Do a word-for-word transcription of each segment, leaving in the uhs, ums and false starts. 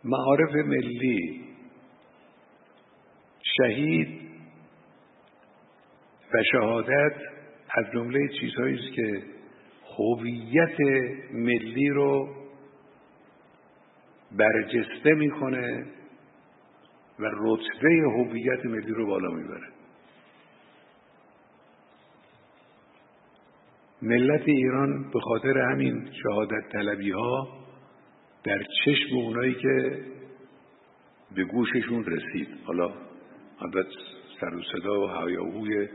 معارف ملی، شهید و شهادت از جمله چیزهایی است که هویت ملی رو برجسته میکنه و رتبه هویت ملی رو بالا میبره. ملت ایران به خاطر همین شهادت طلبی ها در چشم اونایی که به گوششون رسید، حالا البته سر و صدا و هیاهوی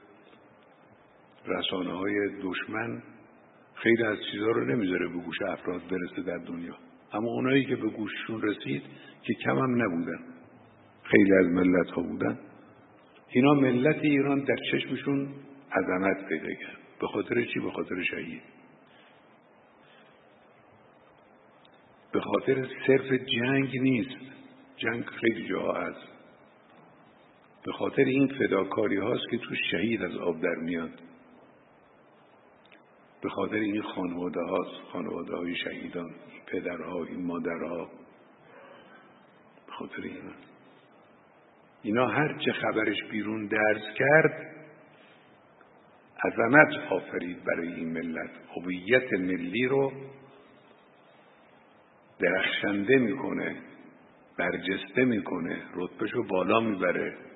رسانه های دشمن خیلی از چیزها رو نمیذاره به گوش افراد برسه در دنیا، اما اونایی که به گوششون رسید که کم هم نبودن، خیلی از ملت ها بودن، اینا ملت ایران در چشمشون عظمت پیدا کرد. به خاطر چی؟ به خاطر شهید، به خاطر صرف جنگ نیست، جنگ خیلی جاها هست، به خاطر این فداکاری هاست که تو شهید از آب در میاد، به خاطر این خانواده هاست، خانواده های شهیدان، این پدرها، این مادرها، به خاطر اینا اینا هر چه خبرش بیرون درز کرد عظمت آفرید برای این ملت، هویت ملی رو درخشنده میکنه، برجسته میکنه، رتبهشو بالا میبره.